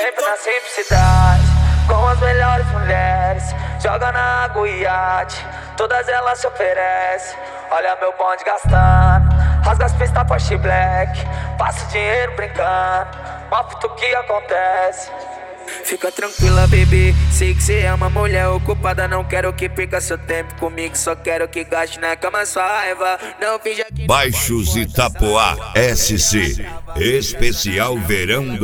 Sempre na simplicidade, com as melhores mulheres. Joga na água e iate, todas elas se oferecem. Olha meu bonde gastando, rasga as pistas Porsche Black. Passa o dinheiro brincando, mostra o que acontece. Fica tranquila, bebê, sei que cê é uma mulher ocupada. Não quero que perca seu tempo comigo, só quero que gaste na cama sua raiva. Não finja que... Baixos Itapoá SC Especial Verão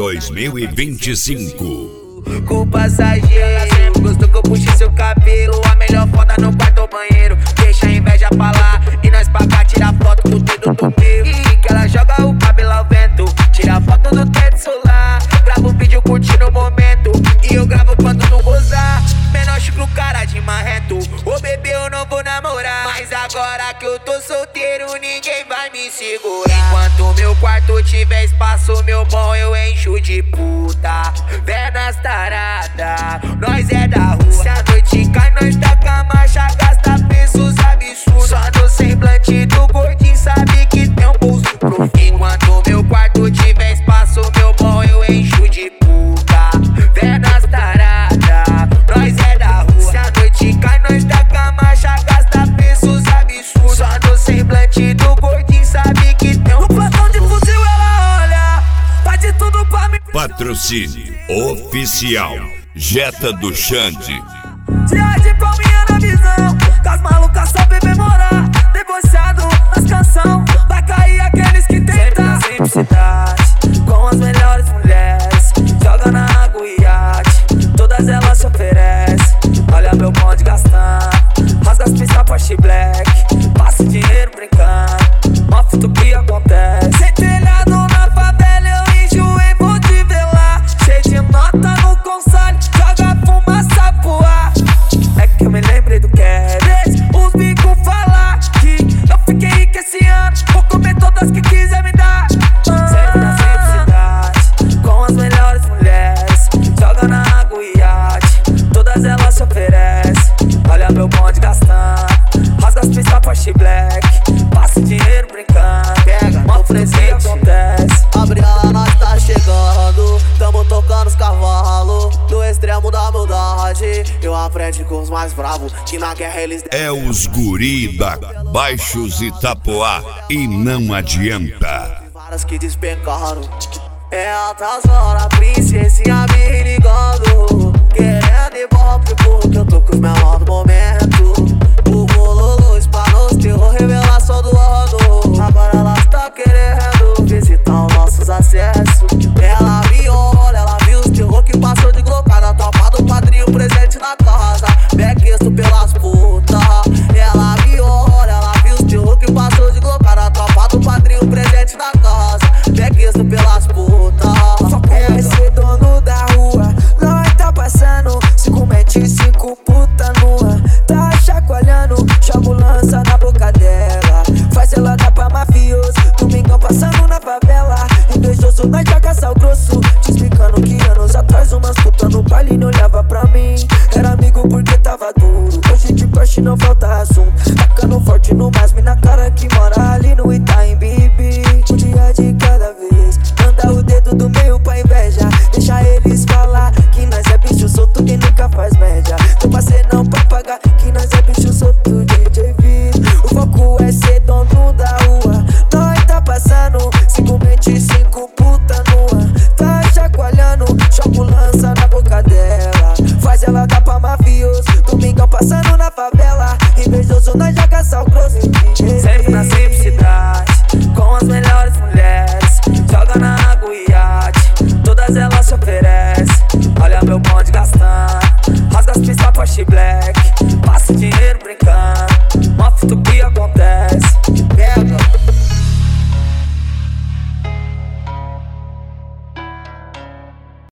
2025. Com passageiro, ela sempre gostou que eu puxe seu cabelo. A melhor foda no quarto ou banheiro, deixa a inveja pra lá e nós pra cá tirar foto com o dedo do meu. E que ela joga o cabelo ao vento, tira foto do teto solar, grava um vídeo curtindo o momento, e eu gravo quando não gozar. Menor chucro cara de marreto, ô bebê eu não vou namorar, mas agora que eu tô solteiro ninguém vai me segurar. Enquanto meu quarto tiver espaço, meu bom eu encho de puta. Pernas tarada, nós é da rua. Se a noite cai, nós taca a marcha, gasta preços absurdos. Só no semblante do gordinho sabe que tem um bolso profundo. Enquanto meu quarto tiver espaço, meu bom eu encho de puta. Pernas tarada, nós é da rua. Se a noite cai, nós taca a marcha, gasta preços absurdos. Só no semblante do gordinho sabe que tem um plantão de fuzil, ela olha, faz de tudo pra me... Patrocínio oficial Jetta do Xande. Dia de palminha na visão, com as malucas só bebê morar. Negociado nas canção, vai cair aqueles que tentam. Sempre na simplicidade, com as melhores mulheres. Joga na água e iate, todas elas se oferecem. Olha meu bonde gastando, rasga as pistas Porsche Black. Passa o dinheiro brincando, mostra o que acontece. Sem telhado na favela eu enjoei, vou te ver lá. Cheio de nota no console, joga fumaça pro ar. É que eu me lembrei do Kevin, os bicos falar que eu fiquei rico esse ano, vou comer todas que quiser me dar. Sempre na simplicidade, com as melhores mulheres. Joga na água e iate, todas elas se oferecem. Olha meu bonde gastando, rasga as pistas Porsche Black. Passa o dinheiro brincando, pega, mostra o que acontece. Abre ela, nós tá chegando, tamo tocando os cavalos. No extremo da maldade, eu aprendi com os mais bravos, que na guerra eles... É os guri da Baixos Itapoá e não adianta. Várias que despencaram. É altas horas, princesinha me ligando, querendo ibope porque eu tô com os menores do momento. O bolo luz pra nos terror, revelação do ano. Agora elas tá querendo visitar os nossos acessos. Ela me olha, ela viu os terror que passou de glocada. Tropa do padrinho presente na casa, bequesto pelas putas. Ela me olha, ela viu os terror que passou de glocada. Tropa do padrinho presente na casa, bequesto pelas putas. Só quer ser dono da rua, nós tá passando 55 puta nua. Tá chacoalhando, jogo lança na boca dela, faz ela dar pra mafioso. Domingão passando na favela, invejoso nós joga sal grosso. Te explicando que anos atrás umas puta no baile não olhava pra mim. Era amigo porque tava duro, hoje de Porsche não falta assunto. Tacando forte no masme na cara que mora ali no Itaim Bibi. Um dia de cada vez, manda o dedo do meio pra inveja. Deixa eles falar que nós é bicho solto, quem nunca faz média. Tô passei não pra pagar, que nós é bicho solto, DJ V. O foco é ser dono da rua, nós tá passando 55 puta nua. Tá chacoalhando, jogo lança na boca dela, faz ela dar pra mafioso. Domingão passando na favela, invejoso nós joga sal grosso. Sempre na simplicidade,